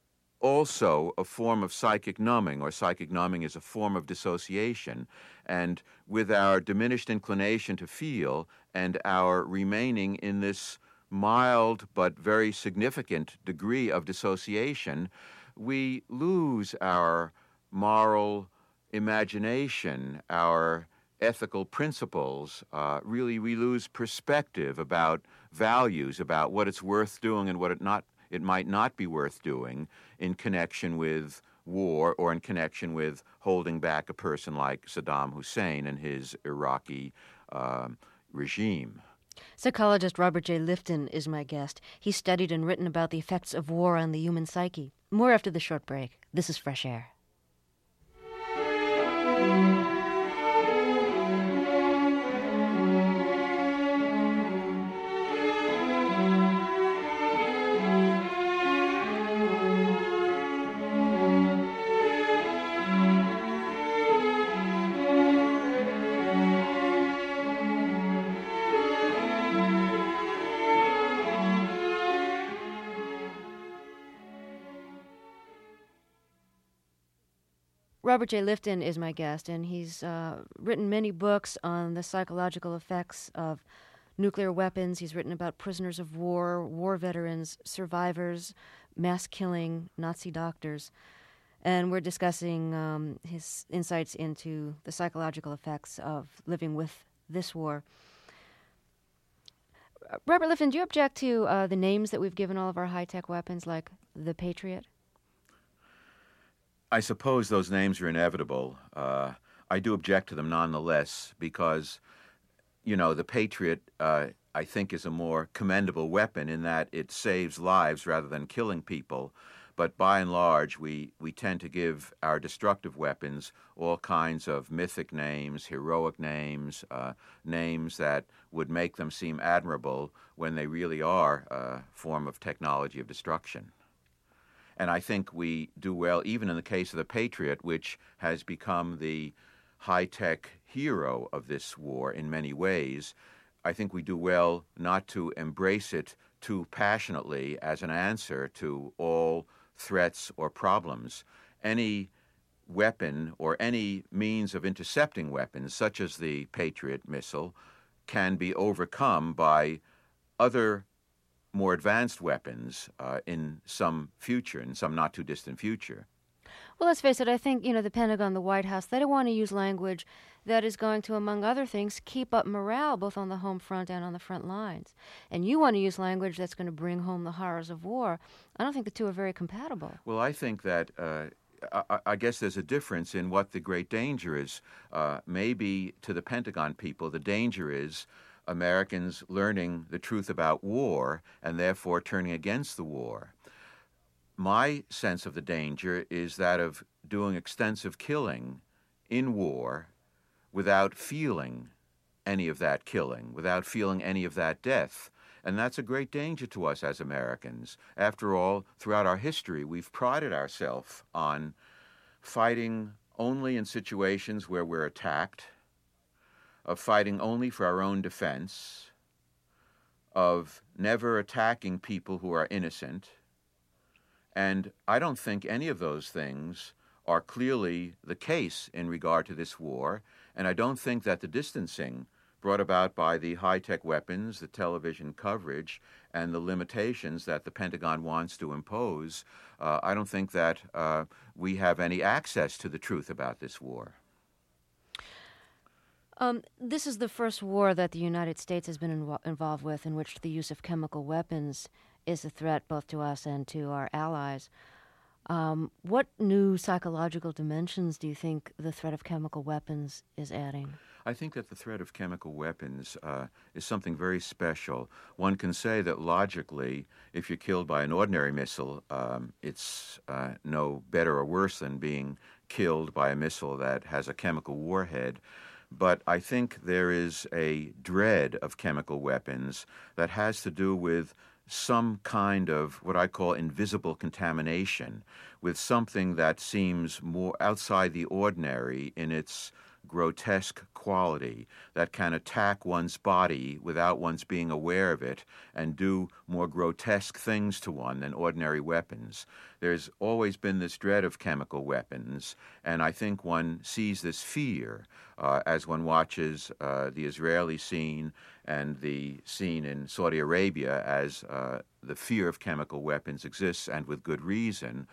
also a form of psychic numbing, or psychic numbing is a form of dissociation. And with our diminished inclination to feel and our remaining in this mild but very significant degree of dissociation, we lose our moral imagination, our ethical principles. Really, we lose perspective about values, about what it's worth doing and what it might not be worth doing in connection with war or in connection with holding back a person like Saddam Hussein and his Iraqi regime. Psychologist Robert J. Lifton is my guest. He's studied and written about the effects of war on the human psyche. More after the short break. This is Fresh Air. Robert J. Lifton is my guest, and he's written many books on the psychological effects of nuclear weapons. He's written about prisoners of war, war veterans, survivors, mass killing, Nazi doctors. And we're discussing his insights into the psychological effects of living with this war. Robert Lifton, do you object to the names that we've given all of our high-tech weapons, like the Patriot? I suppose those names are inevitable. I do object to them nonetheless because, the Patriot, I think, is a more commendable weapon in that it saves lives rather than killing people. But by and large, we tend to give our destructive weapons all kinds of mythic names, heroic names, names that would make them seem admirable when they really are a form of technology of destruction. And I think we do well, even in the case of the Patriot, which has become the high-tech hero of this war in many ways. I think we do well not to embrace it too passionately as an answer to all threats or problems. Any weapon or any means of intercepting weapons, such as the Patriot missile, can be overcome by other more advanced weapons in some future, in some not too distant future. Well, let's face it, I think, the Pentagon, the White House, they don't want to use language that is going to, among other things, keep up morale both on the home front and on the front lines. And you want to use language that's going to bring home the horrors of war. I don't think the two are very compatible. Well, I think that I guess there's a difference in what the great danger is. Maybe to the Pentagon people, the danger is Americans learning the truth about war and therefore turning against the war. My sense of the danger is that of doing extensive killing in war without feeling any of that killing, without feeling any of that death. And that's a great danger to us as Americans. After all, throughout our history, we've prided ourselves on fighting only in situations where we're attacked, of fighting only for our own defense, of never attacking people who are innocent. And I don't think any of those things are clearly the case in regard to this war, and I don't think that the distancing brought about by the high-tech weapons, the television coverage, and the limitations that the Pentagon wants to impose, I don't think that we have any access to the truth about this war. This is the first war that the United States has been involved with in which the use of chemical weapons is a threat both to us and to our allies. What new psychological dimensions do you think the threat of chemical weapons is adding? I think that the threat of chemical weapons is something very special. One can say that logically, if you're killed by an ordinary missile, it's no better or worse than being killed by a missile that has a chemical warhead. But I think there is a dread of chemical weapons that has to do with some kind of what I call invisible contamination, with something that seems more outside the ordinary in its grotesque quality, that can attack one's body without one's being aware of it and do more grotesque things to one than ordinary weapons. There's always been this dread of chemical weapons, and I think one sees this fear as one watches the Israeli scene and the scene in Saudi Arabia, as the fear of chemical weapons exists, and with good reason,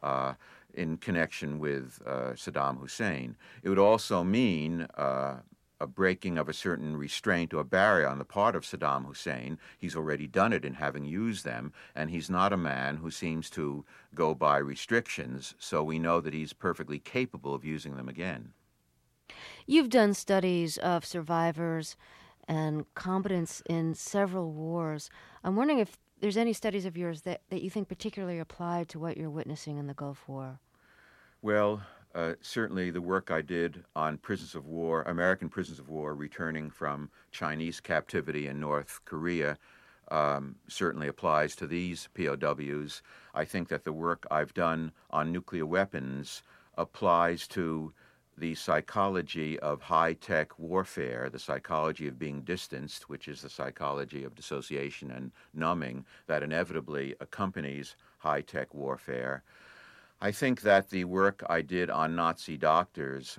in connection with Saddam Hussein. It would also mean a breaking of a certain restraint or barrier on the part of Saddam Hussein. He's already done it in having used them, and he's not a man who seems to go by restrictions, so we know that he's perfectly capable of using them again. You've done studies of survivors and combatants in several wars. I'm wondering if there's any studies of yours that you think particularly apply to what you're witnessing in the Gulf War. Well, certainly the work I did on prisoners of war, American prisoners of war returning from Chinese captivity in North Korea, certainly applies to these POWs. I think that the work I've done on nuclear weapons applies to the psychology of high-tech warfare, the psychology of being distanced, which is the psychology of dissociation and numbing that inevitably accompanies high-tech warfare. I think that the work I did on Nazi doctors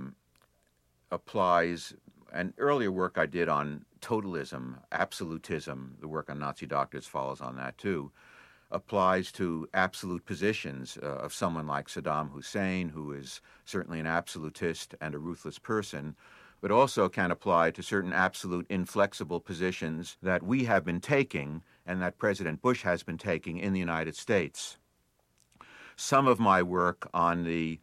applies, and earlier work I did on totalism, absolutism, the work on Nazi doctors follows on that too, applies to absolute positions of someone like Saddam Hussein, who is certainly an absolutist and a ruthless person, but also can apply to certain absolute inflexible positions that we have been taking and that President Bush has been taking in the United States. Some of my work on the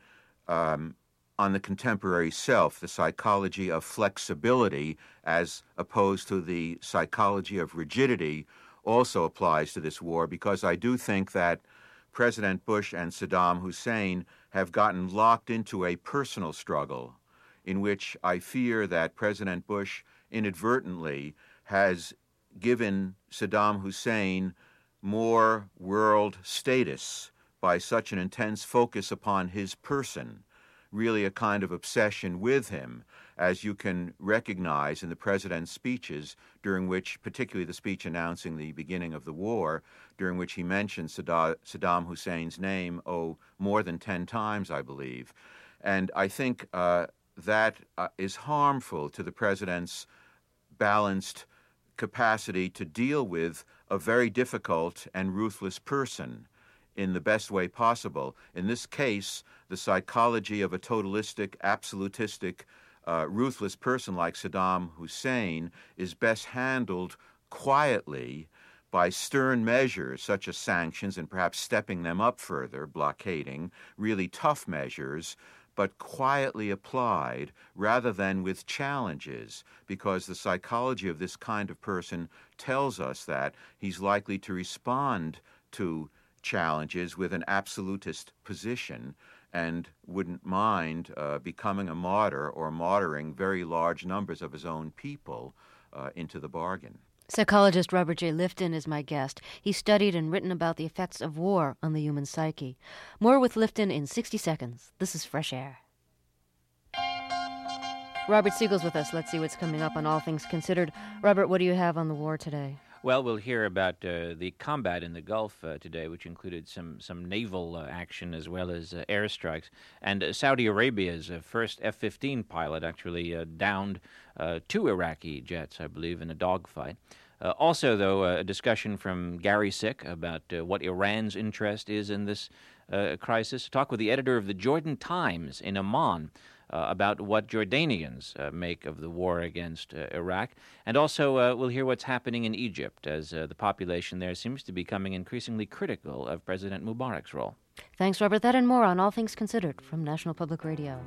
contemporary self, the psychology of flexibility as opposed to the psychology of rigidity, also applies to this war, because I do think that President Bush and Saddam Hussein have gotten locked into a personal struggle in which I fear that President Bush inadvertently has given Saddam Hussein more world status by such an intense focus upon his person, really a kind of obsession with him, as you can recognize in the president's speeches, during which, particularly the speech announcing the beginning of the war, during which he mentioned Saddam Hussein's name, more than 10 times, I believe. And I think that is harmful to the president's balanced capacity to deal with a very difficult and ruthless person in the best way possible. In this case, the psychology of a totalistic, absolutistic, ruthless person like Saddam Hussein is best handled quietly by stern measures such as sanctions and perhaps stepping them up further, blockading, really tough measures, but quietly applied rather than with challenges, because the psychology of this kind of person tells us that he's likely to respond to challenges with an absolutist position and wouldn't mind becoming a martyr or martyring very large numbers of his own people into the bargain. Psychologist Robert J. Lifton is my guest. He studied and written about the effects of war on the human psyche. More with Lifton in 60 seconds. This is Fresh Air. Robert Siegel's with us. Let's see what's coming up on All Things Considered. Robert, what do you have on the war today? Well, we'll hear about the combat in the Gulf today, which included some naval action as well as airstrikes. And Saudi Arabia's first F-15 pilot actually downed 2 Iraqi jets, I believe, in a dogfight. Also, though, a discussion from Gary Sick about what Iran's interest is in this crisis. Talk with the editor of the Jordan Times in Amman about what Jordanians make of the war against Iraq. And also we'll hear what's happening in Egypt as the population there seems to be becoming increasingly critical of President Mubarak's role. Thanks, Robert. That and more on All Things Considered from National Public Radio.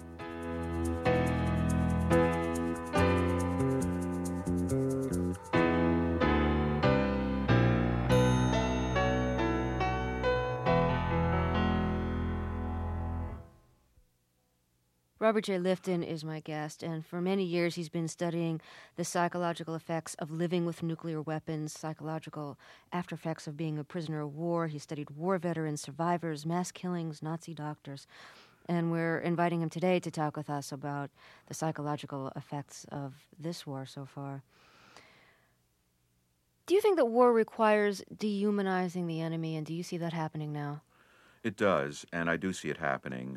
Robert J. Lifton is my guest, and for many years he's been studying the psychological effects of living with nuclear weapons, psychological after effects of being a prisoner of war. He studied war veterans, survivors, mass killings, Nazi doctors, and we're inviting him today to talk with us about the psychological effects of this war so far. Do you think that war requires dehumanizing the enemy, and do you see that happening now? It does, and I do see it happening.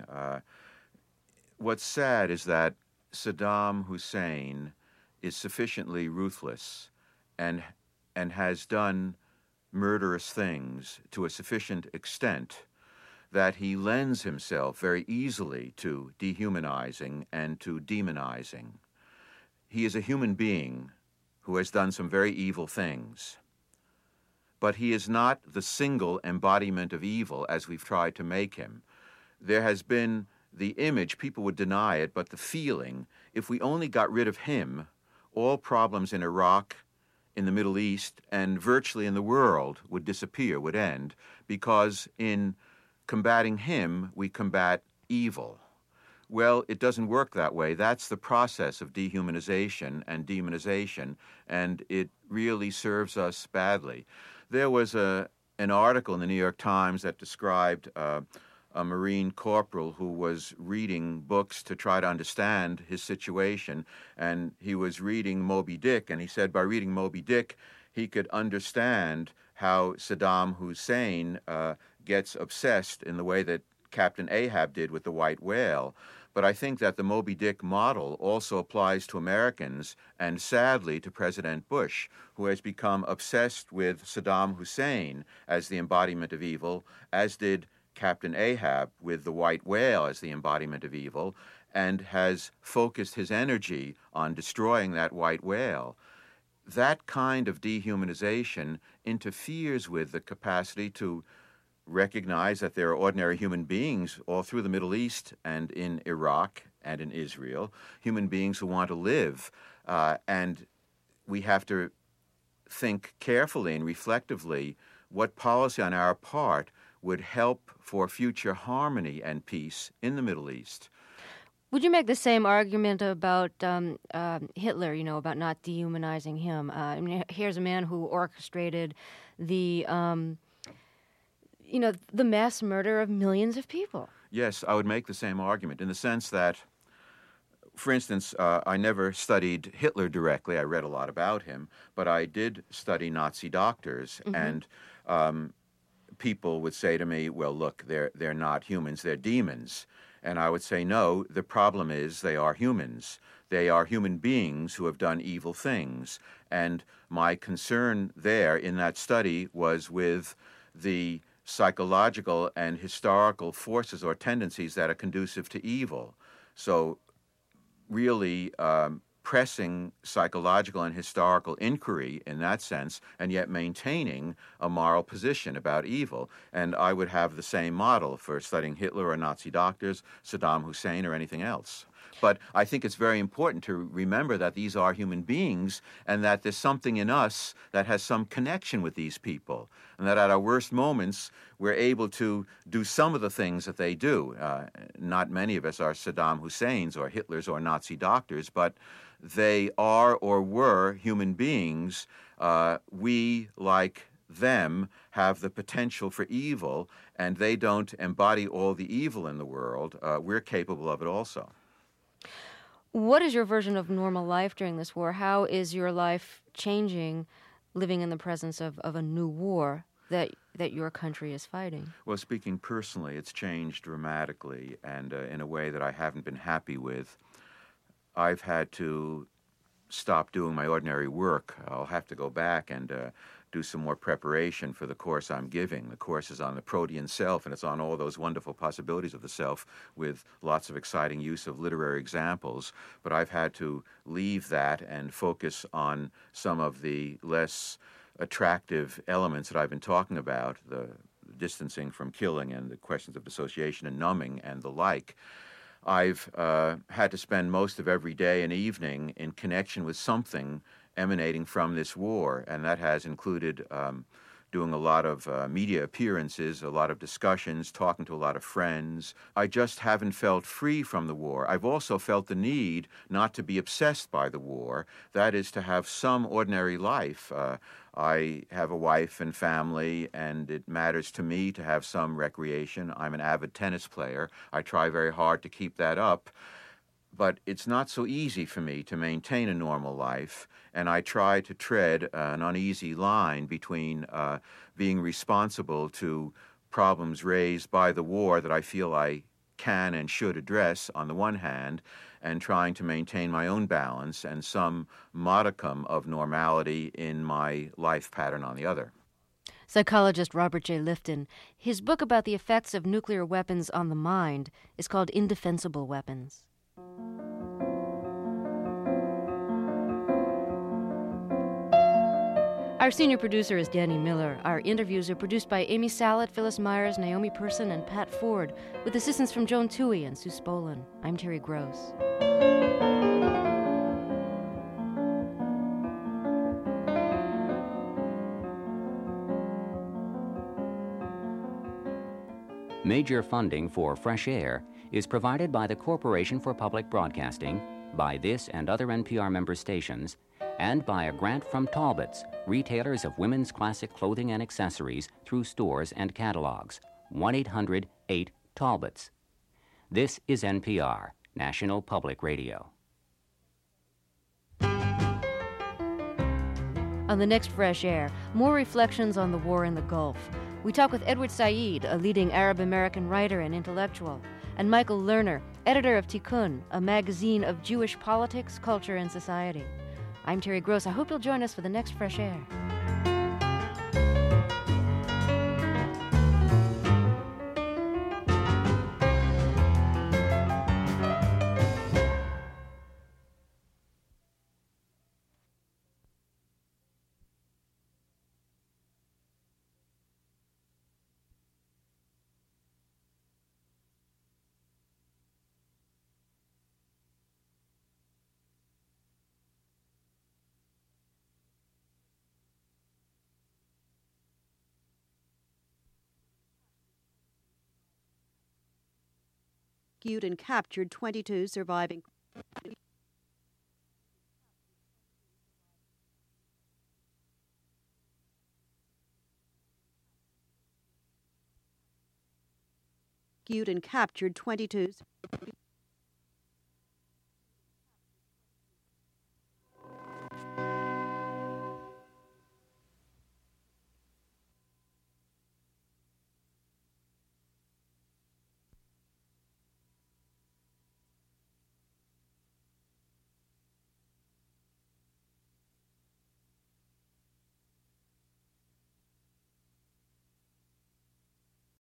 What's sad is that Saddam Hussein is sufficiently ruthless and has done murderous things to a sufficient extent that he lends himself very easily to dehumanizing and to demonizing. He is a human being who has done some very evil things, but he is not the single embodiment of evil as we've tried to make him. There has been the image, people would deny it, but the feeling, if we only got rid of him, all problems in Iraq, in the Middle East, and virtually in the world would disappear, would end, because in combating him, we combat evil. Well, it doesn't work that way. That's the process of dehumanization and demonization, and it really serves us badly. There was an article in the New York Times that described a Marine corporal who was reading books to try to understand his situation, and he was reading Moby Dick, and he said by reading Moby Dick, he could understand how Saddam Hussein gets obsessed in the way that Captain Ahab did with the white whale. But I think that the Moby Dick model also applies to Americans, and sadly to President Bush, who has become obsessed with Saddam Hussein as the embodiment of evil, as did Captain Ahab with the white whale as the embodiment of evil, and has focused his energy on destroying that white whale. That kind of dehumanization interferes with the capacity to recognize that there are ordinary human beings all through the Middle East and in Iraq and in Israel, human beings who want to live. And we have to think carefully and reflectively what policy on our part would help for future harmony and peace in the Middle East. Would you make the same argument about Hitler, about not dehumanizing him? Here's a man who orchestrated the mass murder of millions of people. Yes, I would make the same argument in the sense that, for instance, I never studied Hitler directly. I read a lot about him, but I did study Nazi doctors, and people would say to me, well, look, they're not humans, they're demons. And I would say, no, the problem is they are humans. They are human beings who have done evil things. And my concern there in that study was with the psychological and historical forces or tendencies that are conducive to evil. So really pressing psychological and historical inquiry in that sense, and yet maintaining a moral position about evil. And I would have the same model for studying Hitler or Nazi doctors, Saddam Hussein, or anything else. But I think it's very important to remember that these are human beings and that there's something in us that has some connection with these people, and that at our worst moments we're able to do some of the things that they do. Not many of us are Saddam Husseins or Hitlers or Nazi doctors, but they are or were human beings. We, like them, have the potential for evil, and they don't embody all the evil in the world. We're capable of it also. What is your version of normal life during this war? How is your life changing, living in the presence of a new war that your country is fighting? Well, speaking personally, it's changed dramatically and in a way that I haven't been happy with. I've had to stop doing my ordinary work. I'll have to go back and do some more preparation for the course I'm giving. The course is on the protean self, and it's on all those wonderful possibilities of the self with lots of exciting use of literary examples. But I've had to leave that and focus on some of the less attractive elements that I've been talking about, the distancing from killing and the questions of dissociation and numbing and the like. I've had to spend most of every day and evening in connection with something emanating from this war, and that has included doing a lot of media appearances, a lot of discussions, talking to a lot of friends. I just haven't felt free from the war. I've also felt the need not to be obsessed by the war, that is, to have some ordinary life. I have a wife and family, and it matters to me to have some recreation. I'm an avid tennis player. I try very hard to keep that up. But it's not so easy for me to maintain a normal life, and I try to tread an uneasy line between being responsible to problems raised by the war that I feel I can and should address on the one hand, and trying to maintain my own balance and some modicum of normality in my life pattern on the other. Psychologist Robert J. Lifton. His book about the effects of nuclear weapons on the mind is called Indefensible Weapons. Our senior producer is Danny Miller. Our interviews are produced by Amy Salet, Phyllis Myers, Naomi Person, and Pat Ford, with assistance from Joan Toohey and Sue Spolin. I'm Terry Gross. Major funding for Fresh Air is provided by the Corporation for Public Broadcasting, by this and other NPR member stations, and by a grant from Talbots, retailers of women's classic clothing and accessories through stores and catalogs. 1-800-8-TALBOTS. This is NPR, National Public Radio. On the next Fresh Air, more reflections on the war in the Gulf. We talk with Edward Said, a leading Arab-American writer and intellectual, and Michael Lerner, editor of Tikkun, a magazine of Jewish politics, culture, and society. I'm Terry Gross. I hope you'll join us for the next Fresh Air. And captured 22 surviving. And captured 22.